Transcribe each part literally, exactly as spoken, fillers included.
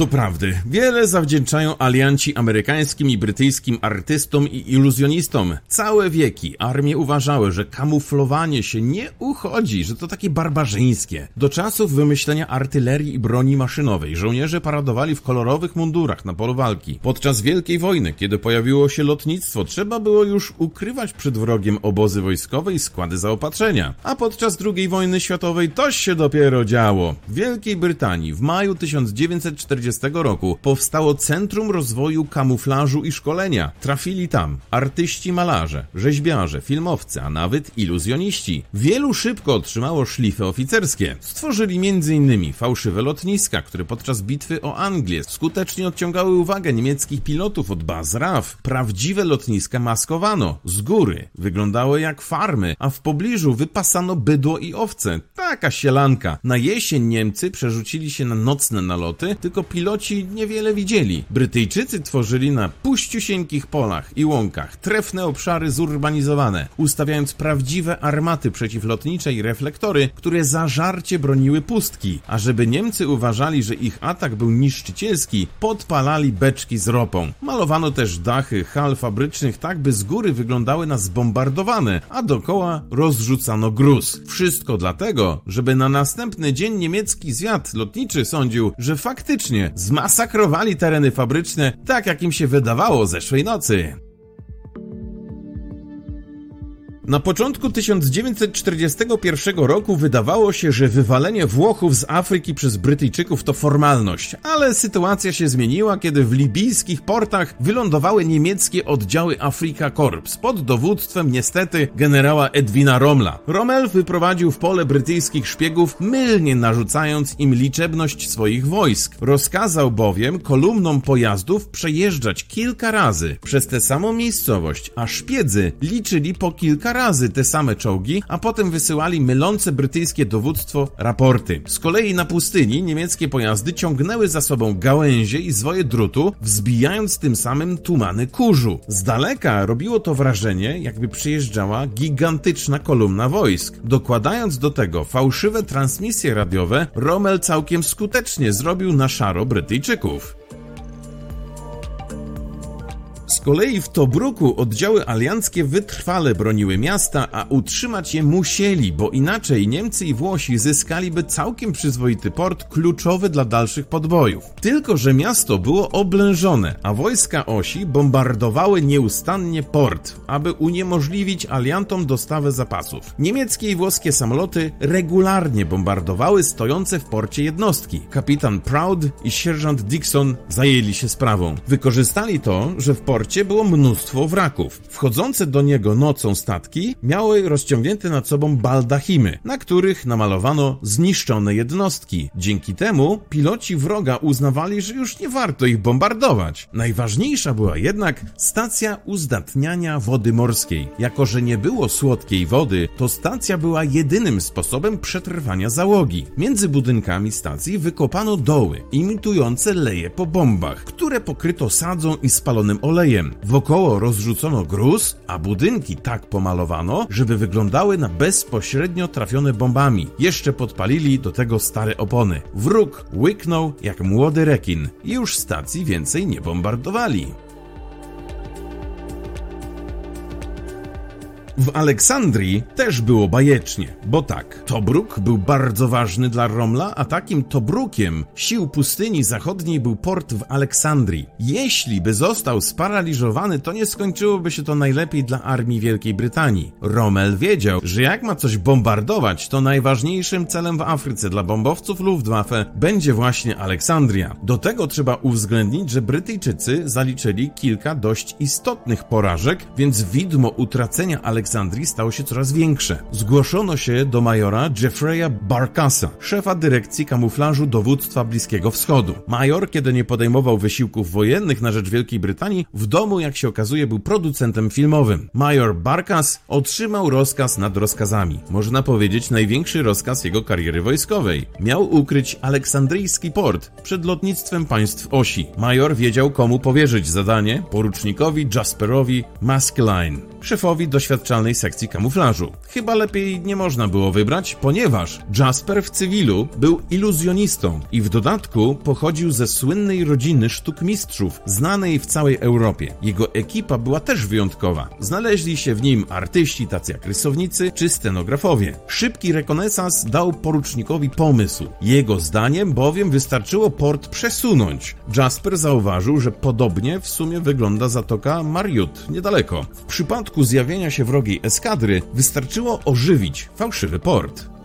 Doprawdy, wiele zawdzięczają alianci amerykańskim i brytyjskim artystom i iluzjonistom. Całe wieki armie uważały, że kamuflowanie się nie uchodzi, że to takie barbarzyńskie. Do czasów wymyślenia artylerii i broni maszynowej żołnierze paradowali w kolorowych mundurach na polu walki. Podczas Wielkiej Wojny, kiedy pojawiło się lotnictwo, trzeba było już ukrywać przed wrogiem obozy wojskowe i składy zaopatrzenia. A podczas drugiej wojny światowej to się dopiero działo. W Wielkiej Brytanii w maju tysiąc dziewięćset czterdziestego roku powstało Centrum Rozwoju Kamuflażu i Szkolenia. Trafili tam artyści, malarze, rzeźbiarze, filmowcy, a nawet iluzjoniści. Wielu szybko otrzymało szlify oficerskie. Stworzyli między innymi fałszywe lotniska, które podczas bitwy o Anglię skutecznie odciągały uwagę niemieckich pilotów od baz R A F. Prawdziwe lotniska maskowano. Z góry wyglądały jak farmy, a w pobliżu wypasano bydło i owce. Taka sielanka. Na jesień Niemcy przerzucili się na nocne naloty, tylko piloci niewiele widzieli. Brytyjczycy tworzyli na puściusieńkich polach i łąkach trefne obszary zurbanizowane, ustawiając prawdziwe armaty przeciwlotnicze i reflektory, które zażarcie broniły pustki. A żeby Niemcy uważali, że ich atak był niszczycielski, podpalali beczki z ropą. Malowano też dachy hal fabrycznych tak, by z góry wyglądały na zbombardowane, a dookoła rozrzucano gruz. Wszystko dlatego, żeby na następny dzień niemiecki zwiad lotniczy sądził, że faktycznie zmasakrowali tereny fabryczne tak, jak im się wydawało zeszłej nocy. Na początku tysiąc dziewięćset czterdziestego pierwszego roku wydawało się, że wywalenie Włochów z Afryki przez Brytyjczyków to formalność, ale sytuacja się zmieniła, kiedy w libijskich portach wylądowały niemieckie oddziały Afrika Korps pod dowództwem niestety generała Edwina Rommela. Rommel wyprowadził w pole brytyjskich szpiegów, mylnie narzucając im liczebność swoich wojsk. Rozkazał bowiem kolumnom pojazdów przejeżdżać kilka razy przez tę samą miejscowość, a szpiedzy liczyli po kilka razy te same czołgi, a potem wysyłali mylące brytyjskie dowództwo raporty. Z kolei na pustyni niemieckie pojazdy ciągnęły za sobą gałęzie i zwoje drutu, wzbijając tym samym tumany kurzu. Z daleka robiło to wrażenie, jakby przejeżdżała gigantyczna kolumna wojsk. Dokładając do tego fałszywe transmisje radiowe, Rommel całkiem skutecznie zrobił na szaro Brytyjczyków. Z kolei w Tobruku oddziały alianckie wytrwale broniły miasta, a utrzymać je musieli, bo inaczej Niemcy i Włosi zyskaliby całkiem przyzwoity port kluczowy dla dalszych podbojów. Tylko że miasto było oblężone, a wojska Osi bombardowały nieustannie port, aby uniemożliwić aliantom dostawę zapasów. Niemieckie i włoskie samoloty regularnie bombardowały stojące w porcie jednostki. Kapitan Proud i sierżant Dixon zajęli się sprawą. Wykorzystali to, że w porcie było mnóstwo wraków. Wchodzące do niego nocą statki miały rozciągnięte nad sobą baldachimy, na których namalowano zniszczone jednostki. Dzięki temu piloci wroga uznawali, że już nie warto ich bombardować. Najważniejsza była jednak stacja uzdatniania wody morskiej. Jako że nie było słodkiej wody, to stacja była jedynym sposobem przetrwania załogi. Między budynkami stacji wykopano doły imitujące leje po bombach, które pokryto sadzą i spalonym olejem. Wokoło rozrzucono gruz, a budynki tak pomalowano, żeby wyglądały na bezpośrednio trafione bombami. Jeszcze podpalili do tego stare opony. Wróg łyknął jak młody rekin i już stacji więcej nie bombardowali. W Aleksandrii też było bajecznie, bo tak, Tobruk był bardzo ważny dla Rommela, a takim Tobrukiem sił pustyni zachodniej był port w Aleksandrii. Jeśli by został sparaliżowany, to nie skończyłoby się to najlepiej dla armii Wielkiej Brytanii. Rommel wiedział, że jak ma coś bombardować, to najważniejszym celem w Afryce dla bombowców Luftwaffe będzie właśnie Aleksandria. Do tego trzeba uwzględnić, że Brytyjczycy zaliczyli kilka dość istotnych porażek, więc widmo utracenia Aleksandrii Aleksandrii stało się coraz większe. Zgłoszono się do majora Jeffreya Barkasa, szefa dyrekcji kamuflażu dowództwa Bliskiego Wschodu. Major, kiedy nie podejmował wysiłków wojennych na rzecz Wielkiej Brytanii, w domu, jak się okazuje, był producentem filmowym. Major Barkas otrzymał rozkaz nad rozkazami. Można powiedzieć największy rozkaz jego kariery wojskowej. Miał ukryć aleksandryjski port przed lotnictwem państw osi. Major wiedział, komu powierzyć zadanie: porucznikowi Jasperowi Maskelyne, szefowi doświadczonego niezaliczalnej sekcji kamuflażu. Chyba lepiej nie można było wybrać, ponieważ Jasper w cywilu był iluzjonistą i w dodatku pochodził ze słynnej rodziny sztukmistrzów, znanej w całej Europie. Jego ekipa była też wyjątkowa. Znaleźli się w nim artyści tacy jak rysownicy czy scenografowie. Szybki rekonesans dał porucznikowi pomysł. Jego zdaniem bowiem wystarczyło port przesunąć. Jasper zauważył, że podobnie w sumie wygląda zatoka Mariut niedaleko. W przypadku zjawienia się wrogiej eskadry wystarczyło ożywić fałszywy port.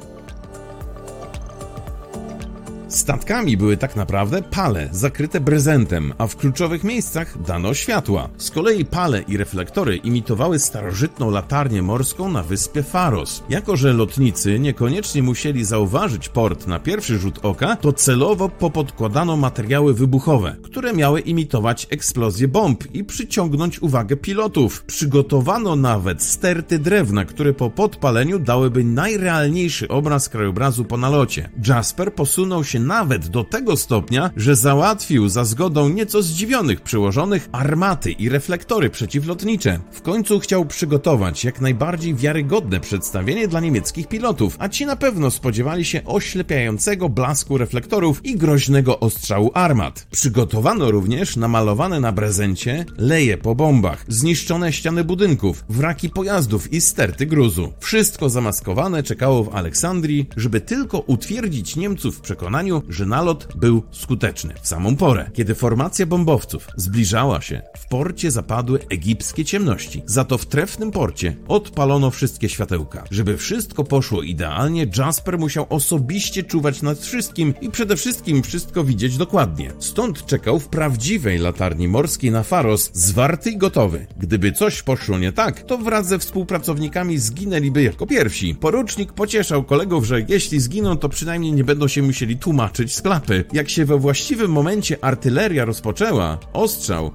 Statkami były tak naprawdę pale zakryte brezentem, a w kluczowych miejscach dano światła. Z kolei pale i reflektory imitowały starożytną latarnię morską na wyspie Faros. Jako że lotnicy niekoniecznie musieli zauważyć port na pierwszy rzut oka, to celowo popodkładano materiały wybuchowe, które miały imitować eksplozję bomb i przyciągnąć uwagę pilotów. Przygotowano nawet sterty drewna, które po podpaleniu dałyby najrealniejszy obraz krajobrazu po nalocie. Jasper posunął się nawet do tego stopnia, że załatwił za zgodą nieco zdziwionych przełożonych armaty i reflektory przeciwlotnicze. W końcu chciał przygotować jak najbardziej wiarygodne przedstawienie dla niemieckich pilotów, a ci na pewno spodziewali się oślepiającego blasku reflektorów i groźnego ostrzału armat. Przygotowano również namalowane na prezencie leje po bombach, zniszczone ściany budynków, wraki pojazdów i sterty gruzu. Wszystko zamaskowane czekało w Aleksandrii, żeby tylko utwierdzić Niemców w przekonaniu, że nalot był skuteczny. W samą porę, kiedy formacja bombowców zbliżała się, w porcie zapadły egipskie ciemności. Za to w trefnym porcie odpalono wszystkie światełka. Żeby wszystko poszło idealnie, Jasper musiał osobiście czuwać nad wszystkim i przede wszystkim wszystko widzieć dokładnie. Stąd czekał w prawdziwej latarni morskiej na Faros, zwarty i gotowy. Gdyby coś poszło nie tak, to wraz ze współpracownikami zginęliby jako pierwsi. Porucznik pocieszał kolegów, że jeśli zginą, to przynajmniej nie będą się musieli tłumaczyć z klapy. Jak się we właściwym momencie artyleria rozpoczęła, ostrzał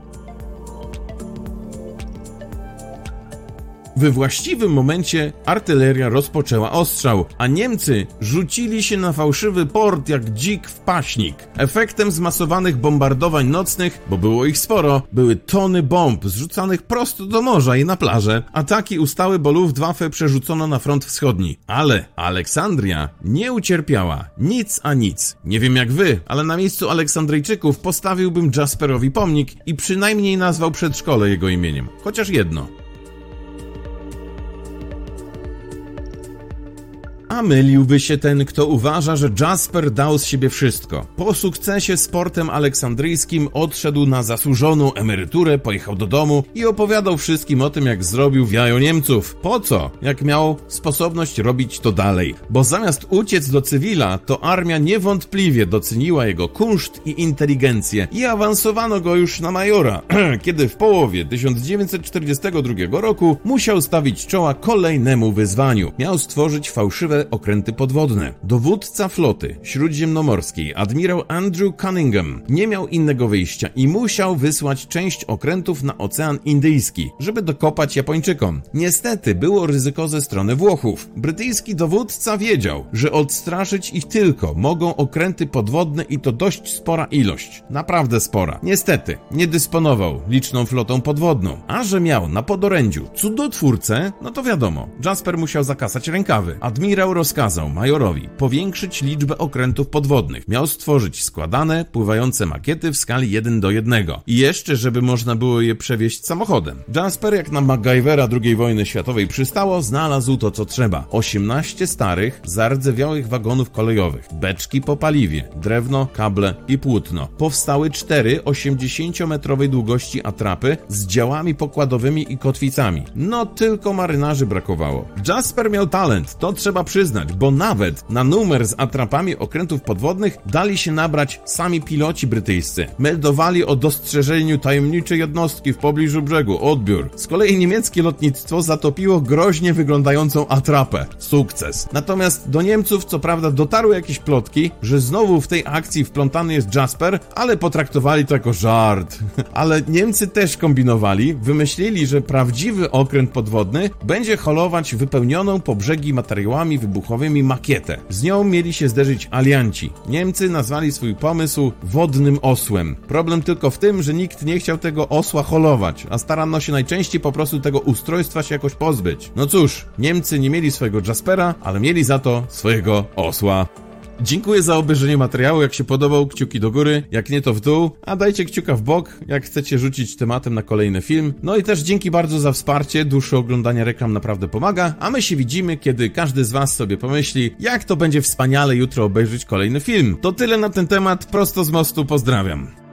We właściwym momencie artyleria rozpoczęła ostrzał, a Niemcy rzucili się na fałszywy port jak dzik w paśnik. Efektem zmasowanych bombardowań nocnych, bo było ich sporo, były tony bomb zrzucanych prosto do morza i na plażę. Ataki ustały, bo Luftwaffe przerzucono na front wschodni. Ale Aleksandria nie ucierpiała. Nic a nic. Nie wiem jak wy, ale na miejscu Aleksandryjczyków postawiłbym Jasperowi pomnik i przynajmniej nazwał przedszkole jego imieniem. Chociaż jedno. A myliłby się ten, kto uważa, że Jasper dał z siebie wszystko. Po sukcesie z portem aleksandryjskim odszedł na zasłużoną emeryturę, pojechał do domu i opowiadał wszystkim o tym, jak zrobił w jajo Niemców. Po co? Jak miał sposobność robić to dalej. Bo zamiast uciec do cywila, to armia niewątpliwie doceniła jego kunszt i inteligencję i awansowano go już na majora, kiedy w połowie tysiąc dziewięćset czterdziestego drugiego roku musiał stawić czoła kolejnemu wyzwaniu. Miał stworzyć fałszywe okręty podwodne. Dowódca floty śródziemnomorskiej, admirał Andrew Cunningham, nie miał innego wyjścia i musiał wysłać część okrętów na Ocean Indyjski, żeby dokopać Japończykom. Niestety było ryzyko ze strony Włochów. Brytyjski dowódca wiedział, że odstraszyć ich tylko mogą okręty podwodne i to dość spora ilość. Naprawdę spora. Niestety, nie dysponował liczną flotą podwodną. A że miał na podorędziu cudotwórcę, no to wiadomo, Jasper musiał zakasać rękawy. Admirał rozkazał majorowi powiększyć liczbę okrętów podwodnych. Miał stworzyć składane, pływające makiety w skali jeden do jednego. I jeszcze, żeby można było je przewieźć samochodem. Jasper, jak na MacGyvera drugiej wojny światowej przystało, znalazł to, co trzeba. osiemnaście starych, zardzewiałych wagonów kolejowych, beczki po paliwie, drewno, kable i płótno. Powstały cztery osiemdziesięciometrowej długości atrapy z działami pokładowymi i kotwicami. No tylko marynarzy brakowało. Jasper miał talent, to trzeba przyznać, bo nawet na numer z atrapami okrętów podwodnych dali się nabrać sami piloci brytyjscy. Meldowali o dostrzeżeniu tajemniczej jednostki w pobliżu brzegu. Odbiór. Z kolei niemieckie lotnictwo zatopiło groźnie wyglądającą atrapę. Sukces. Natomiast do Niemców co prawda dotarły jakieś plotki, że znowu w tej akcji wplątany jest Jasper, ale potraktowali to jako żart. Ale Niemcy też kombinowali, wymyślili, że prawdziwy okręt podwodny będzie holować wypełnioną po brzegi materiałami wybuchowym i makietę. Z nią mieli się zderzyć alianci. Niemcy nazwali swój pomysł wodnym osłem. Problem tylko w tym, że nikt nie chciał tego osła holować, a starano się najczęściej po prostu tego ustrojstwa się jakoś pozbyć. No cóż, Niemcy nie mieli swojego Jaspera, ale mieli za to swojego osła. Dziękuję za obejrzenie materiału, jak się podobał, kciuki do góry, jak nie to w dół, a dajcie kciuka w bok, jak chcecie rzucić tematem na kolejny film. No i też dzięki bardzo za wsparcie, dłuższe oglądanie reklam naprawdę pomaga, a my się widzimy, kiedy każdy z was sobie pomyśli, jak to będzie wspaniale jutro obejrzeć kolejny film. To tyle na ten temat, prosto z mostu, pozdrawiam.